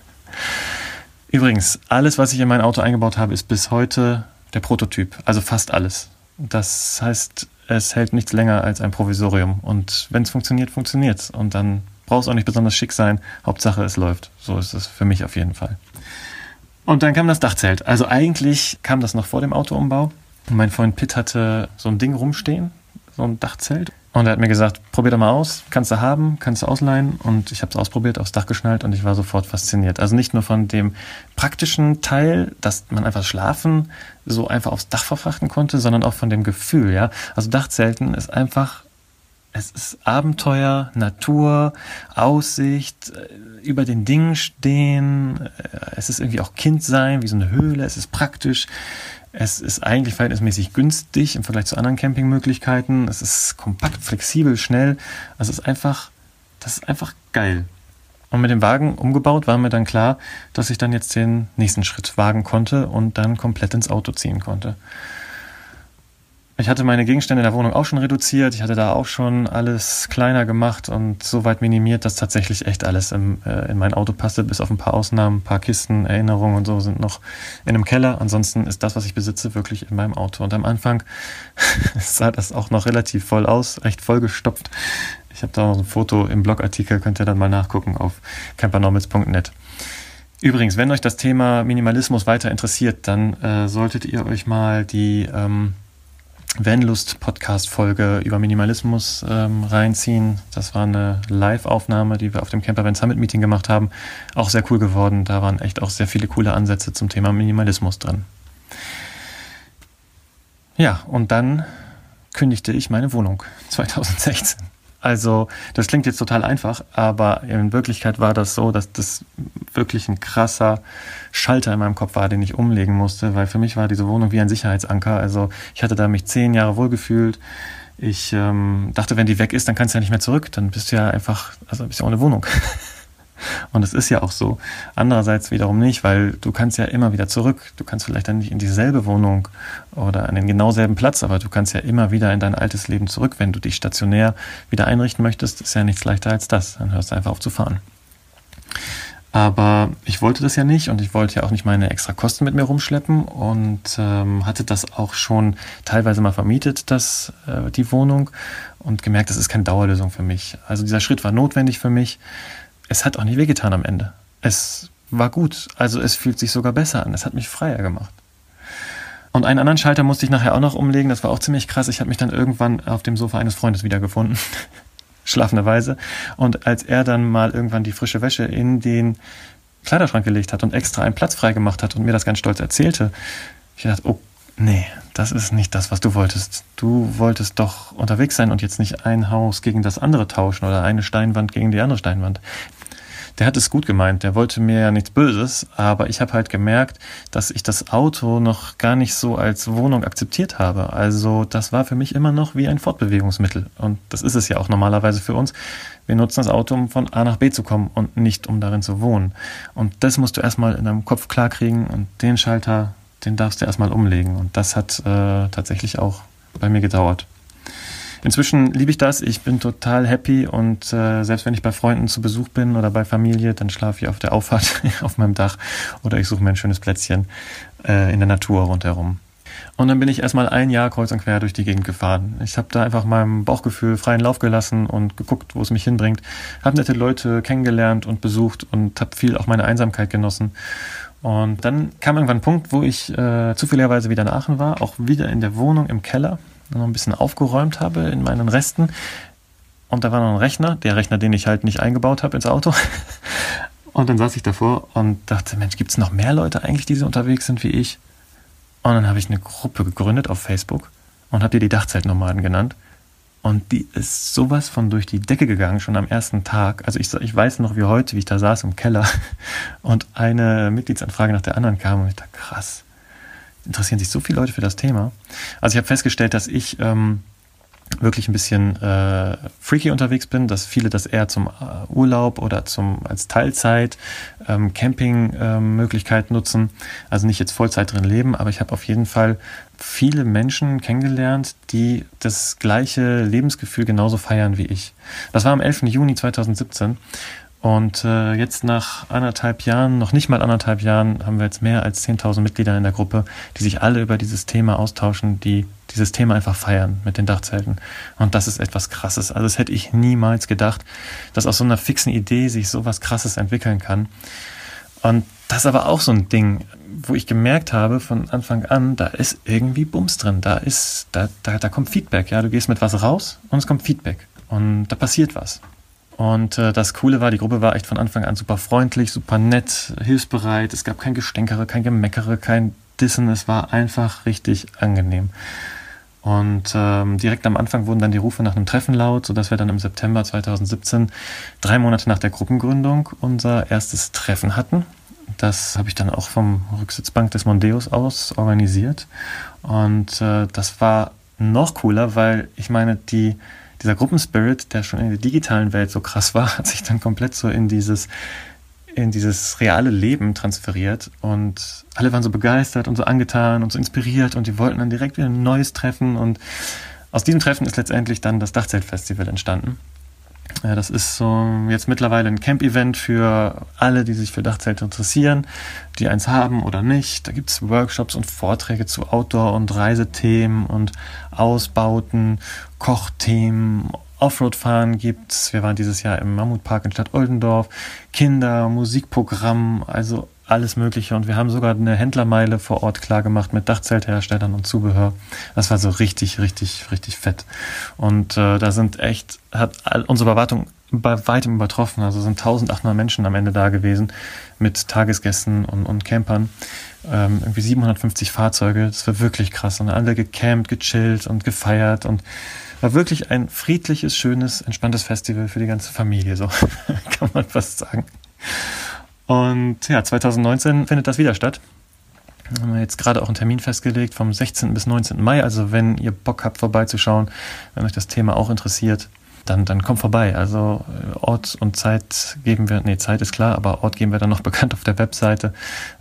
[SPEAKER 2] Übrigens, alles, was ich in mein Auto eingebaut habe, ist bis heute der Prototyp, also fast alles. Das heißt, es hält nichts länger als ein Provisorium. Und wenn es funktioniert, funktioniert es. Und dann braucht es auch nicht besonders schick sein. Hauptsache, es läuft. So ist es für mich auf jeden Fall. Und dann kam das Dachzelt. Also eigentlich kam das noch vor dem Autoumbau. Mein Freund Pitt hatte so ein Ding rumstehen, so ein Dachzelt. Und er hat mir gesagt, probier doch mal aus, kannst du haben, kannst du ausleihen. Und ich habe es ausprobiert, aufs Dach geschnallt und ich war sofort fasziniert. Also nicht nur von dem praktischen Teil, dass man einfach Schlafen so einfach aufs Dach verfrachten konnte, sondern auch von dem Gefühl. Ja, also Dachzelten ist einfach, es ist Abenteuer, Natur, Aussicht, über den Dingen stehen. Es ist irgendwie auch Kind sein, wie so eine Höhle. Es ist praktisch. Es ist eigentlich verhältnismäßig günstig im Vergleich zu anderen Campingmöglichkeiten. Es ist kompakt, flexibel, schnell. Also das ist einfach geil. Und mit dem Wagen umgebaut war mir dann klar, dass ich dann jetzt den nächsten Schritt wagen konnte und dann komplett ins Auto ziehen konnte. Ich hatte meine Gegenstände in der Wohnung auch schon reduziert. Ich hatte da auch schon alles kleiner gemacht und so weit minimiert, dass tatsächlich echt alles in mein Auto passte, bis auf ein paar Ausnahmen, ein paar Kisten, Erinnerungen und so sind noch in einem Keller. Ansonsten ist das, was ich besitze, wirklich in meinem Auto. Und am Anfang sah das auch noch relativ voll aus, recht vollgestopft. Ich habe da noch ein Foto im Blogartikel, könnt ihr dann mal nachgucken auf campernomads.net. Übrigens, wenn euch das Thema Minimalismus weiter interessiert, dann solltet ihr euch mal die Vanlust-Podcast-Folge über Minimalismus reinziehen. Das war eine Live-Aufnahme, die wir auf dem Camper Van Summit Meeting gemacht haben. Auch sehr cool geworden. Da waren echt auch sehr viele coole Ansätze zum Thema Minimalismus drin. Ja, und dann kündigte ich meine Wohnung 2016. Also, das klingt jetzt total einfach, aber in Wirklichkeit war das so, dass das wirklich ein krasser Schalter in meinem Kopf war, den ich umlegen musste, weil für mich war diese Wohnung wie ein Sicherheitsanker. Also, ich hatte da mich 10 Jahre wohlgefühlt. Ich dachte, wenn die weg ist, dann kannst du ja nicht mehr zurück. Dann bist du ja einfach, also bist du ja ohne Wohnung. Und es ist ja auch so. Andererseits wiederum nicht, weil du kannst ja immer wieder zurück. Du kannst vielleicht dann nicht in dieselbe Wohnung oder an den genau selben Platz, aber du kannst ja immer wieder in dein altes Leben zurück. Wenn du dich stationär wieder einrichten möchtest, ist ja nichts leichter als das. Dann hörst du einfach auf zu fahren. Aber ich wollte das ja nicht und ich wollte ja auch nicht meine extra Kosten mit mir rumschleppen und hatte das auch schon teilweise mal vermietet, die Wohnung, und gemerkt, das ist keine Dauerlösung für mich. Also dieser Schritt war notwendig für mich. Es hat auch nicht wehgetan am Ende. Es war gut. Also es fühlt sich sogar besser an. Es hat mich freier gemacht. Und einen anderen Schalter musste ich nachher auch noch umlegen. Das war auch ziemlich krass. Ich habe mich dann irgendwann auf dem Sofa eines Freundes wiedergefunden. Schlafenderweise. Und als er dann mal irgendwann die frische Wäsche in den Kleiderschrank gelegt hat und extra einen Platz frei gemacht hat und mir das ganz stolz erzählte, ich dachte, oh nee, das ist nicht das, was du wolltest. Du wolltest doch unterwegs sein und jetzt nicht ein Haus gegen das andere tauschen oder eine Steinwand gegen die andere Steinwand. Der hat es gut gemeint, der wollte mir ja nichts Böses, aber ich habe halt gemerkt, dass ich das Auto noch gar nicht so als Wohnung akzeptiert habe. Also das war für mich immer noch wie ein Fortbewegungsmittel und das ist es ja auch normalerweise für uns. Wir nutzen das Auto, um von A nach B zu kommen und nicht, um darin zu wohnen. Und das musst du erstmal in deinem Kopf klarkriegen und den Schalter, den darfst du erstmal umlegen. Und das hat tatsächlich auch bei mir gedauert. Inzwischen liebe ich das. Ich bin total happy und selbst wenn ich bei Freunden zu Besuch bin oder bei Familie, dann schlafe ich auf der Auffahrt auf meinem Dach oder ich suche mir ein schönes Plätzchen in der Natur rundherum. Und dann bin ich erstmal ein Jahr kreuz und quer durch die Gegend gefahren. Ich habe da einfach meinem Bauchgefühl freien Lauf gelassen und geguckt, wo es mich hinbringt. Habe nette Leute kennengelernt und besucht und habe viel auch meine Einsamkeit genossen. Und dann kam irgendwann ein Punkt, wo ich zufälligerweise wieder in Aachen war, auch wieder in der Wohnung im Keller, noch ein bisschen aufgeräumt habe in meinen Resten. Und da war noch ein Rechner, der Rechner, den ich halt nicht eingebaut habe ins Auto. Und dann saß ich davor und dachte, Mensch, gibt es noch mehr Leute eigentlich, die so unterwegs sind wie ich? Und dann habe ich eine Gruppe gegründet auf Facebook und habe die Dachzeltnomaden genannt. Und die ist sowas von durch die Decke gegangen, schon am ersten Tag. Also ich weiß noch wie heute, wie ich da saß im Keller und eine Mitgliedsanfrage nach der anderen kam und ich dachte, krass, interessieren sich so viele Leute für das Thema. Also ich habe festgestellt, dass ich wirklich ein bisschen freaky unterwegs bin, dass viele das eher zum Urlaub oder als Teilzeit Campingmöglichkeit nutzen, also nicht jetzt Vollzeit drin leben, aber ich habe auf jeden Fall viele Menschen kennengelernt, die das gleiche Lebensgefühl genauso feiern wie ich. Das war am 11. Juni 2017 und jetzt nach anderthalb Jahren, noch nicht mal anderthalb Jahren, haben wir jetzt mehr als 10.000 Mitglieder in der Gruppe, die sich alle über dieses Thema austauschen, die dieses Thema einfach feiern mit den Dachzelten. Und das ist etwas Krasses. Also das hätte ich niemals gedacht, dass aus so einer fixen Idee sich so was Krasses entwickeln kann. Und das ist aber auch so ein Ding, wo ich gemerkt habe von Anfang an, da ist irgendwie Bums drin. Da kommt Feedback. Ja, du gehst mit was raus und es kommt Feedback. Und da passiert was. Und das Coole war, die Gruppe war echt von Anfang an super freundlich, super nett, hilfsbereit. Es gab kein Gestänkere, kein Gemeckere, kein Dissen. Es war einfach richtig angenehm. Und direkt am Anfang wurden dann die Rufe nach einem Treffen laut, sodass wir dann im September 2017, 3 Monate nach der Gruppengründung, unser erstes Treffen hatten. Das habe ich dann auch vom Rücksitzbank des Mondeus aus organisiert. Und das war noch cooler, weil ich meine, dieser Gruppenspirit, der schon in der digitalen Welt so krass war, hat sich dann komplett so in dieses reale Leben transferiert und alle waren so begeistert und so angetan und so inspiriert und die wollten dann direkt wieder ein neues Treffen und aus diesem Treffen ist letztendlich dann das Dachzeltfestival entstanden. Das ist so jetzt mittlerweile ein Camp-Event für alle, die sich für Dachzelte interessieren, die eins haben oder nicht. Da gibt es Workshops und Vorträge zu Outdoor- und Reisethemen und Ausbauten, Kochthemen, Offroad-Fahren gibt's. Wir waren dieses Jahr im Mammutpark in Stadt Oldendorf. Kinder, Musikprogramm, also alles Mögliche. Und wir haben sogar eine Händlermeile vor Ort klargemacht mit Dachzeltherstellern und Zubehör. Das war so richtig, richtig, richtig fett. Und da sind hat unsere Erwartung bei weitem übertroffen. Also sind 1.800 Menschen am Ende da gewesen mit Tagesgästen und Campern. Irgendwie 750 Fahrzeuge. Das war wirklich krass. Und alle gecampt, gechillt und gefeiert und war wirklich ein friedliches, schönes, entspanntes Festival für die ganze Familie, so kann man fast sagen. Und ja, 2019 findet das wieder statt. Wir haben jetzt gerade auch einen Termin festgelegt vom 16. bis 19. Mai. Also wenn ihr Bock habt, vorbeizuschauen, wenn euch das Thema auch interessiert, dann kommt vorbei. Also Ort und Zeit Zeit ist klar, aber Ort geben wir dann noch bekannt auf der Webseite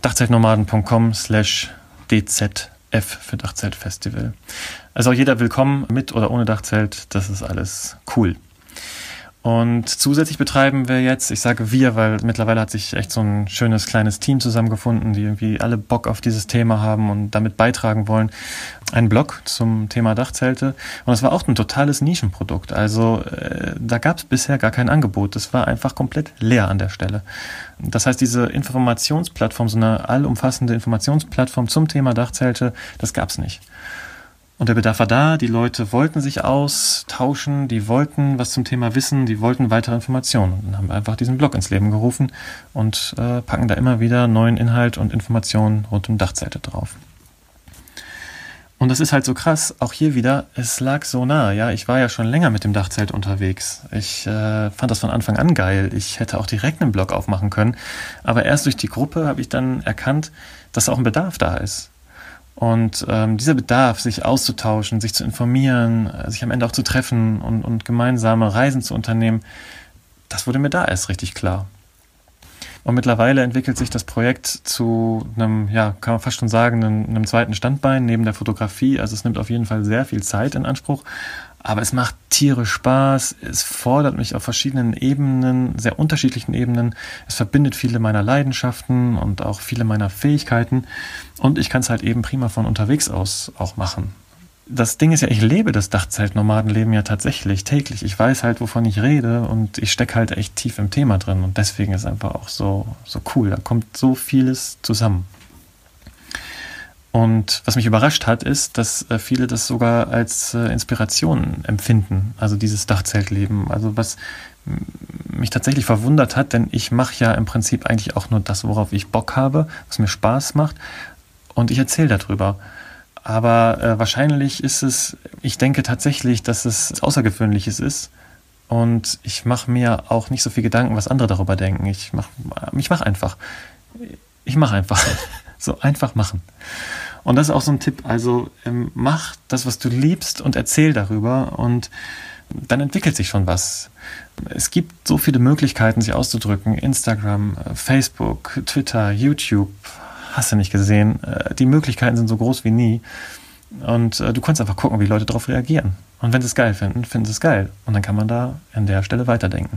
[SPEAKER 2] dachzeltnomaden.com/dzf für Dachzeltfestival. Also auch jeder willkommen, mit oder ohne Dachzelt, das ist alles cool. Und zusätzlich betreiben wir jetzt, ich sage wir, weil mittlerweile hat sich echt so ein schönes kleines Team zusammengefunden, die irgendwie alle Bock auf dieses Thema haben und damit beitragen wollen, einen Blog zum Thema Dachzelte. Und das war auch ein totales Nischenprodukt. Also da gab es bisher gar kein Angebot. Das war einfach komplett leer an der Stelle. Das heißt, diese Informationsplattform, so eine allumfassende Informationsplattform zum Thema Dachzelte, das gab es nicht. Und der Bedarf war da, die Leute wollten sich austauschen, die wollten was zum Thema wissen, die wollten weitere Informationen. Und dann haben wir einfach diesen Blog ins Leben gerufen und packen da immer wieder neuen Inhalt und Informationen rund um Dachzelte drauf. Und das ist halt so krass, auch hier wieder, es lag so nah. Ja, ich war ja schon länger mit dem Dachzelt unterwegs. Ich fand das von Anfang an geil. Ich hätte auch direkt einen Blog aufmachen können. Aber erst durch die Gruppe habe ich dann erkannt, dass auch ein Bedarf da ist. Und dieser Bedarf, sich auszutauschen, sich zu informieren, sich am Ende auch zu treffen und gemeinsame Reisen zu unternehmen, das wurde mir da erst richtig klar. Und mittlerweile entwickelt sich das Projekt zu einem, ja, kann man fast schon sagen, einem zweiten Standbein neben der Fotografie. Also es nimmt auf jeden Fall sehr viel Zeit in Anspruch. Aber es macht tierisch Spaß, es fordert mich auf verschiedenen Ebenen, sehr unterschiedlichen Ebenen. Es verbindet viele meiner Leidenschaften und auch viele meiner Fähigkeiten. Und ich kann es halt eben prima von unterwegs aus auch machen. Das Ding ist ja, ich lebe das Dachzelt-Nomadenleben ja tatsächlich täglich. Ich weiß halt, wovon ich rede und ich stecke halt echt tief im Thema drin. Und deswegen ist es einfach auch so cool. Da kommt so vieles zusammen. Und was mich überrascht hat, ist, dass viele das sogar als Inspiration empfinden, also dieses Dachzeltleben. Also was mich tatsächlich verwundert hat, denn ich mache ja im Prinzip eigentlich auch nur das, worauf ich Bock habe, was mir Spaß macht und ich erzähle darüber. Aber wahrscheinlich ist es, ich denke tatsächlich, dass es Außergewöhnliches ist und ich mache mir auch nicht so viel Gedanken, was andere darüber denken. Ich mache einfach. So einfach machen. Und das ist auch so ein Tipp, also mach das, was du liebst und erzähl darüber und dann entwickelt sich schon was. Es gibt so viele Möglichkeiten, sich auszudrücken. Instagram, Facebook, Twitter, YouTube, hast du nicht gesehen. Die Möglichkeiten sind so groß wie nie. Und du kannst einfach gucken, wie Leute darauf reagieren. Und wenn sie es geil finden, finden sie es geil. Und dann kann man da an der Stelle weiterdenken.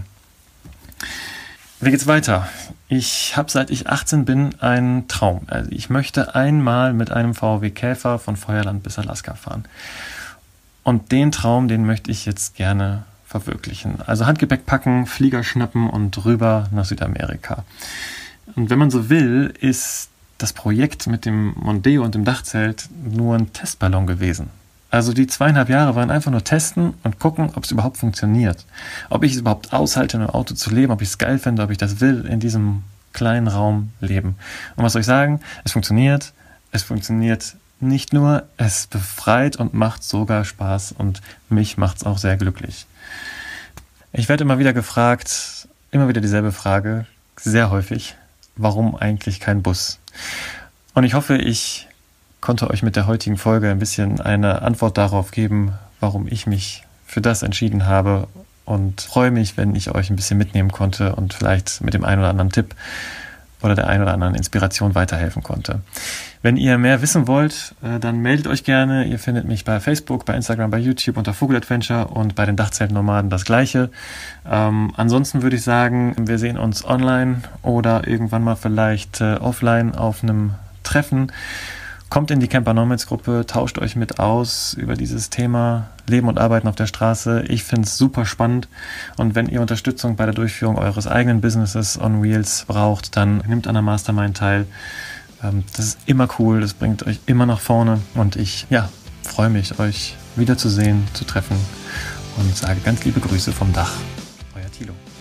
[SPEAKER 2] Wie geht's weiter? Ich habe, seit ich 18 bin, einen Traum. Also ich möchte einmal mit einem VW Käfer von Feuerland bis Alaska fahren. Und den Traum, den möchte ich jetzt gerne verwirklichen. Also Handgepäck packen, Flieger schnappen und rüber nach Südamerika. Und wenn man so will, ist das Projekt mit dem Mondeo und dem Dachzelt nur ein Testballon gewesen. Also die 2,5 Jahre waren einfach nur testen und gucken, ob es überhaupt funktioniert. Ob ich es überhaupt aushalte, in einem Auto zu leben, ob ich es geil finde, ob ich das will, in diesem kleinen Raum leben. Und was soll ich sagen? Es funktioniert nicht nur, es befreit und macht sogar Spaß und mich macht es auch sehr glücklich. Ich werde immer wieder gefragt, immer wieder dieselbe Frage, sehr häufig, warum eigentlich kein Bus? Und ich hoffe, ich konnte euch mit der heutigen Folge ein bisschen eine Antwort darauf geben, warum ich mich für das entschieden habe und freue mich, wenn ich euch ein bisschen mitnehmen konnte und vielleicht mit dem einen oder anderen Tipp oder der einen oder anderen Inspiration weiterhelfen konnte. Wenn ihr mehr wissen wollt, dann meldet euch gerne. Ihr findet mich bei Facebook, bei Instagram, bei YouTube unter Vogeladventure und bei den Dachzeltnomaden das Gleiche. Ansonsten würde ich sagen, wir sehen uns online oder irgendwann mal vielleicht offline auf einem Treffen. Kommt in die Camper Nomads Gruppe, tauscht euch mit aus über dieses Thema Leben und Arbeiten auf der Straße. Ich finde es super spannend und wenn ihr Unterstützung bei der Durchführung eures eigenen Businesses on Wheels braucht, dann nehmt an der Mastermind teil. Das ist immer cool, das bringt euch immer nach vorne und ich freue mich, euch wiederzusehen, zu treffen und sage ganz liebe Grüße vom Dach. Euer Thilo.